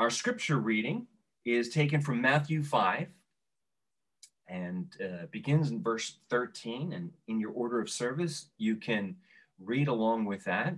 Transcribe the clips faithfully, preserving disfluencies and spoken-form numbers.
Our scripture reading is taken from Matthew five and uh, begins in verse thirteen. And in your order of service, you can read along with that.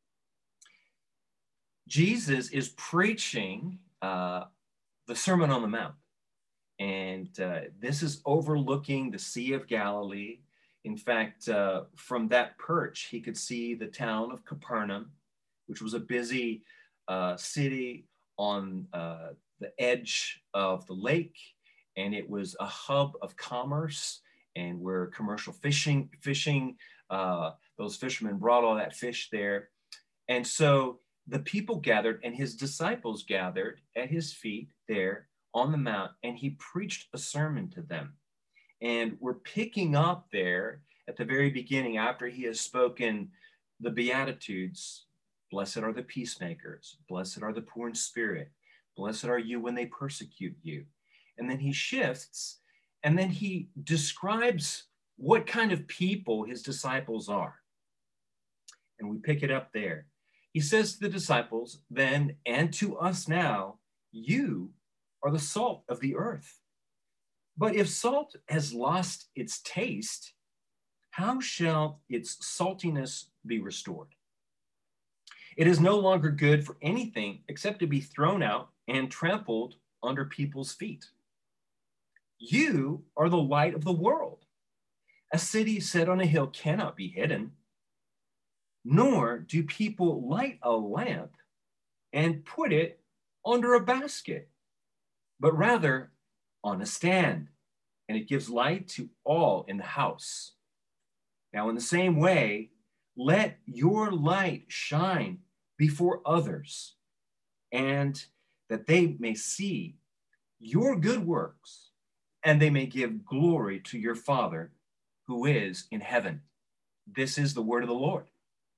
Jesus is preaching uh, the Sermon on the Mount. And uh, this is overlooking the Sea of Galilee. In fact, uh, from that perch, he could see the town of Capernaum, which was a busy uh, city on uh, the edge of the lake. And it was a hub of commerce and where commercial fishing, fishing, uh, those fishermen brought all that fish there. And so the people gathered and his disciples gathered at his feet there on the mount, and he preached a sermon to them. And we're picking up there at the very beginning after he has spoken the Beatitudes. Blessed are the peacemakers. Blessed are the poor in spirit. Blessed are you when they persecute you. And then he shifts, and then he describes what kind of people his disciples are. And we pick it up there. He says to the disciples then, and to us now, you are the salt of the earth. But if salt has lost its taste, how shall its saltiness be restored? It is no longer good for anything except to be thrown out and trampled under people's feet. You are the light of the world. A city set on a hill cannot be hidden, nor do people light a lamp and put it under a basket, but rather on a stand, and it gives light to all in the house. Now, in the same way, let your light shine before others, and that they may see your good works, and they may give glory to your Father who is in heaven. This is the word of the Lord.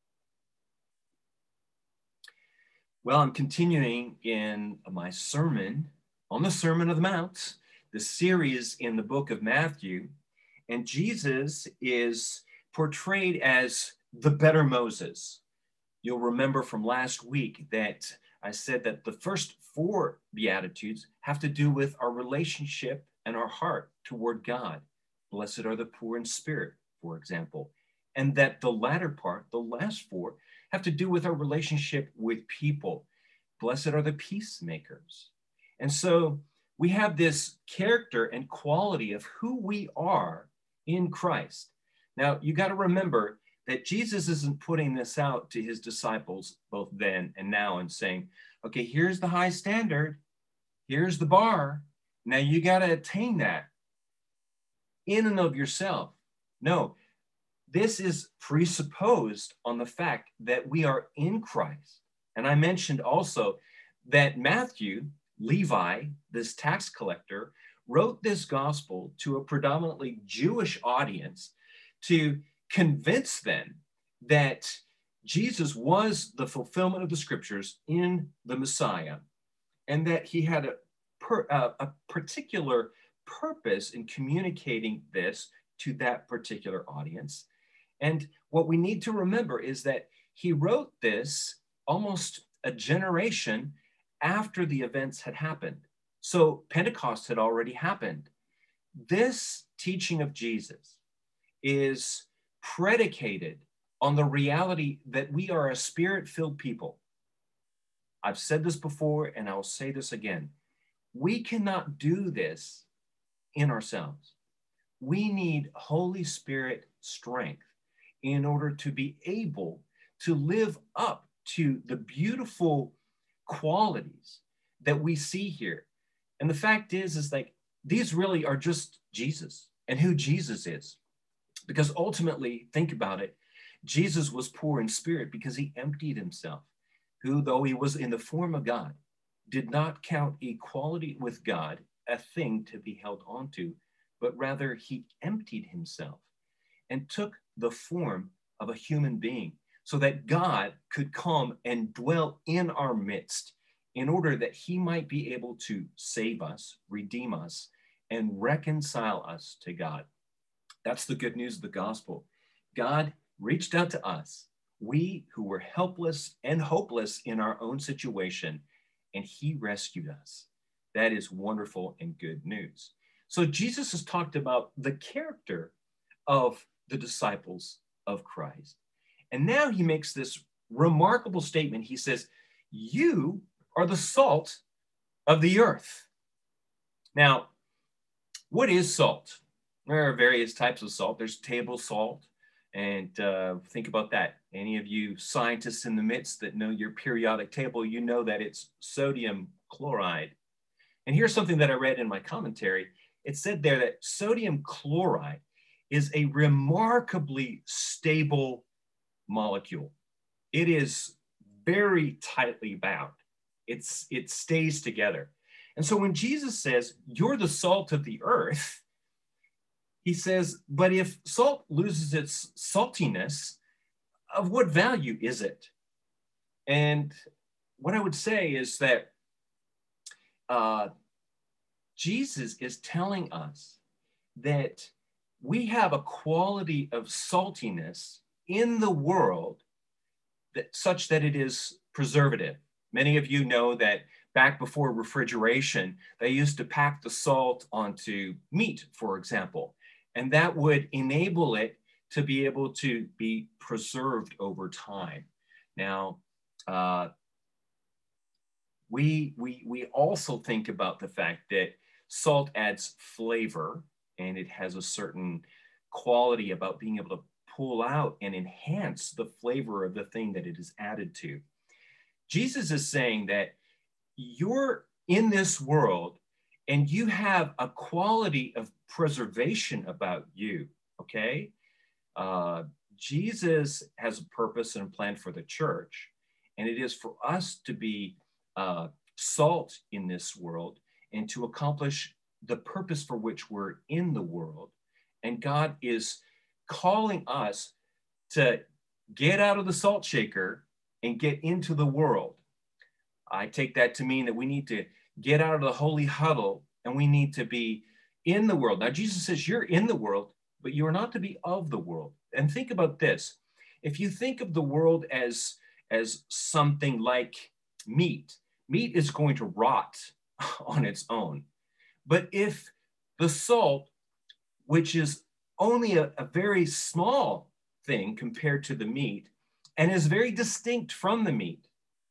Well, I'm continuing in my sermon on the Sermon on the Mount, the series in the book of Matthew, and Jesus is portrayed as the better Moses. You'll remember from last week that I said that the first four Beatitudes have to do with our relationship and our heart toward God. Blessed are the poor in spirit, for example. And that the latter part, the last four, have to do with our relationship with people. Blessed are the peacemakers. And so we have this character and quality of who we are in Christ. Now, you got to remember that Jesus isn't putting this out to his disciples both then and now and saying, okay, here's the high standard. Here's the bar. Now you got to attain that in and of yourself. No, this is presupposed on the fact that we are in Christ. And I mentioned also that Matthew, Levi, this tax collector, wrote this gospel to a predominantly Jewish audience to convince them that Jesus was the fulfillment of the scriptures in the Messiah, and that he had a, per, uh, a particular purpose in communicating this to that particular audience. And what we need to remember is that he wrote this almost a generation after the events had happened. So Pentecost had already happened. This teaching of Jesus is predicated on the reality that we are a spirit-filled people. I've said this before, and I'll say this again. We cannot do this in ourselves. We need Holy Spirit strength in order to be able to live up to the beautiful qualities that we see here. And the fact is, is like, these really are just Jesus and who Jesus is. Because ultimately, think about it, Jesus was poor in spirit because he emptied himself, who, though he was in the form of God, did not count equality with God a thing to be held onto, but rather he emptied himself and took the form of a human being so that God could come and dwell in our midst in order that he might be able to save us, redeem us, and reconcile us to God. That's the good news of the gospel. God reached out to us, we who were helpless and hopeless in our own situation, and he rescued us. That is wonderful and good news. So Jesus has talked about the character of the disciples of Christ. And now he makes this remarkable statement. He says, you are the salt of the earth. Now, what is salt? There are various types of salt. There's table salt. And uh, think about that. Any of you scientists in the midst that know your periodic table, you know that it's sodium chloride. And here's something that I read in my commentary. It said there that sodium chloride is a remarkably stable molecule. It is very tightly bound. It's, it stays together. And so when Jesus says, you're the salt of the earth, he says, but if salt loses its saltiness, of what value is it? And what I would say is that uh, Jesus is telling us that we have a quality of saltiness in the world that such that it is preservative. Many of you know that back before refrigeration, they used to pack the salt onto meat, for example, and that would enable it to be able to be preserved over time. Now, uh, we, we, we also think about the fact that salt adds flavor, and it has a certain quality about being able to pull out and enhance the flavor of the thing that it is added to. Jesus is saying that you're in this world and you have a quality of preservation about you, okay? Uh, Jesus has a purpose and a plan for the church, and it is for us to be uh, salt in this world and to accomplish the purpose for which we're in the world. And God is calling us to get out of the salt shaker and get into the world. I take that to mean that we need to get out of the holy huddle and we need to be in the world. Now, Jesus says you're in the world, but you are not to be of the world. And think about this. If you think of the world as, as something like meat, meat is going to rot on its own. But if the salt, which is only a, a very small thing compared to the meat and is very distinct from the meat,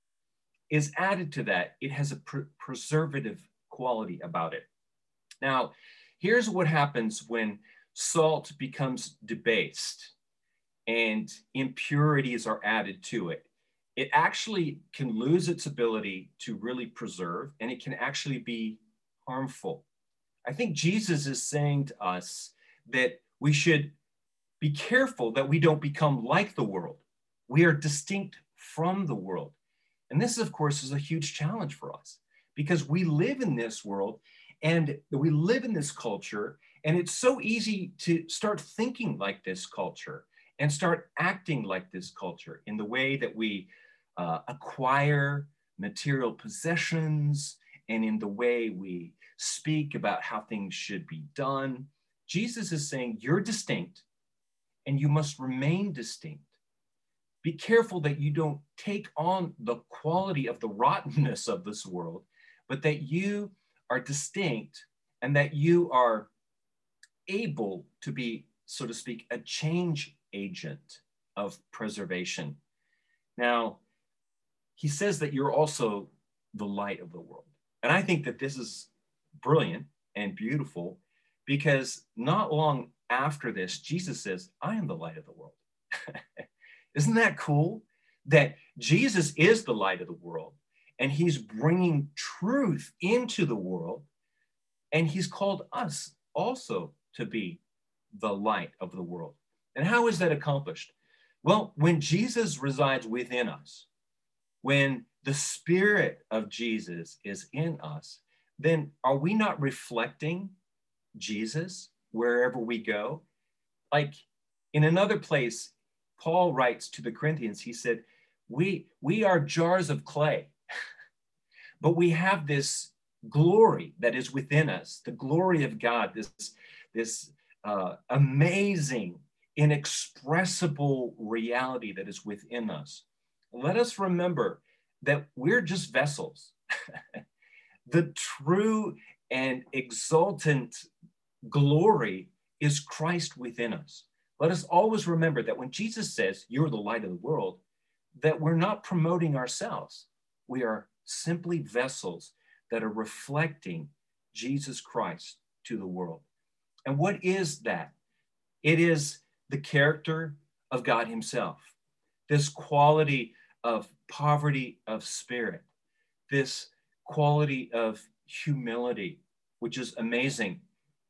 is added to that, it has a pre- preservative quality about it. Now, here's what happens when salt becomes debased and impurities are added to it. It actually can lose its ability to really preserve, and it can actually be harmful. I think Jesus is saying to us that we should be careful that we don't become like the world. We are distinct from the world. And this, of course, is a huge challenge for us because we live in this world and we live in this culture, and it's so easy to start thinking like this culture and start acting like this culture in the way that we uh, acquire material possessions and in the way we speak about how things should be done. Jesus is saying you're distinct and you must remain distinct. Be careful that you don't take on the quality of the rottenness of this world, but that you are distinct and that you are able to be, so to speak, a change agent of preservation. Now, he says that you're also the light of the world. And I think that this is brilliant and beautiful because not long after this, Jesus says, I am the light of the world. Isn't that cool? That Jesus is the light of the world and he's bringing truth into the world, and he's called us also to be the light of the world. And how is that accomplished? Well, when Jesus resides within us, when the Spirit of Jesus is in us, then are we not reflecting Jesus wherever we go? Like in another place, Paul writes to the Corinthians, he said, we, we are jars of clay, but we have this glory that is within us, the glory of God, this, this uh, amazing, inexpressible reality that is within us. Let us remember that we're just vessels. The true and exultant glory is Christ within us. Let us always remember that when Jesus says, "You're the light of the world," that we're not promoting ourselves. We are simply vessels that are reflecting Jesus Christ to the world. And what is that? It is the character of God himself, this quality of poverty of spirit, this quality of humility, which is amazing,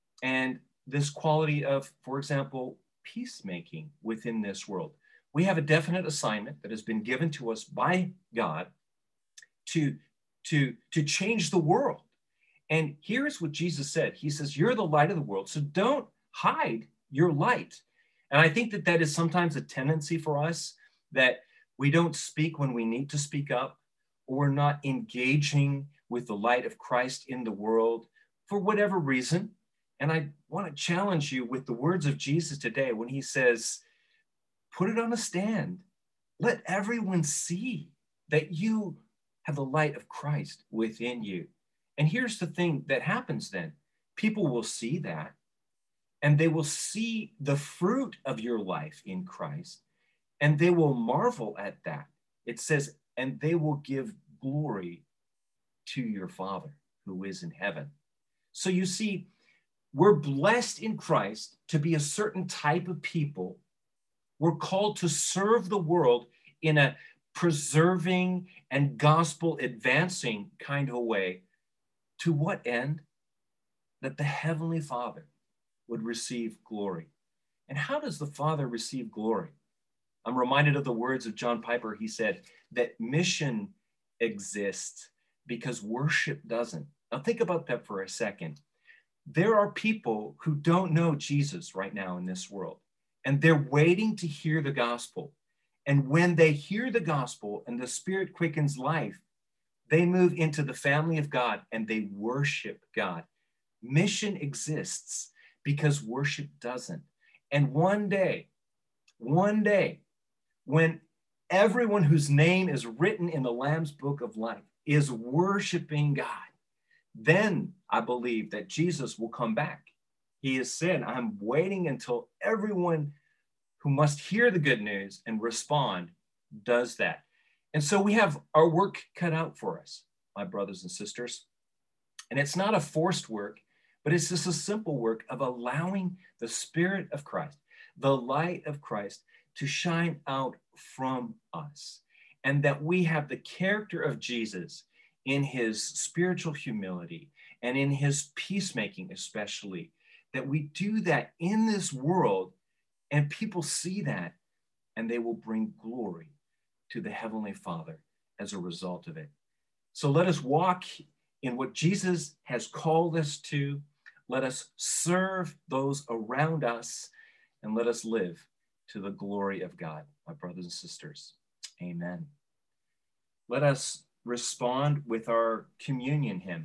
and this quality of, for example, peacemaking within this world. We have a definite assignment that has been given to us by God to, to, to change the world. And here's what Jesus said. He says, "You're the light of the world, so don't hide your light." And I think that that is sometimes a tendency for us, that we don't speak when we need to speak up, or we're not engaging with the light of Christ in the world for whatever reason. And I want to challenge you with the words of Jesus today when he says, put it on a stand. Let everyone see that you have the light of Christ within you. And here's the thing that happens then. People will see that, and they will see the fruit of your life in Christ, and they will marvel at that. It says, and they will give glory to your Father who is in heaven. So you see, we're blessed in Christ to be a certain type of people. We're called to serve the world in a preserving and gospel advancing kind of a way. To what end? That the Heavenly Father would receive glory. And how does the Father receive glory? I'm reminded of the words of John Piper. He said that mission exists because worship doesn't. Now think about that for a second. There are people who don't know Jesus right now in this world, and they're waiting to hear the gospel. And when they hear the gospel and the Spirit quickens life, they move into the family of God and they worship God. Mission exists because worship doesn't. And one day, one day, when everyone whose name is written in the Lamb's book of life is worshiping God, then I believe that Jesus will come back. He has said, I'm waiting until everyone who must hear the good news and respond does that. And so we have our work cut out for us, my brothers and sisters. And it's not a forced work, but it's just a simple work of allowing the Spirit of Christ, the light of Christ, to shine out from us. And that we have the character of Jesus in his spiritual humility and in his peacemaking especially, that we do that in this world, and people see that and they will bring glory to the Heavenly Father as a result of it. So let us walk in what Jesus has called us to. Let us serve those around us, and let us live to the glory of God, my brothers and sisters. Amen. Let us respond with our communion hymn.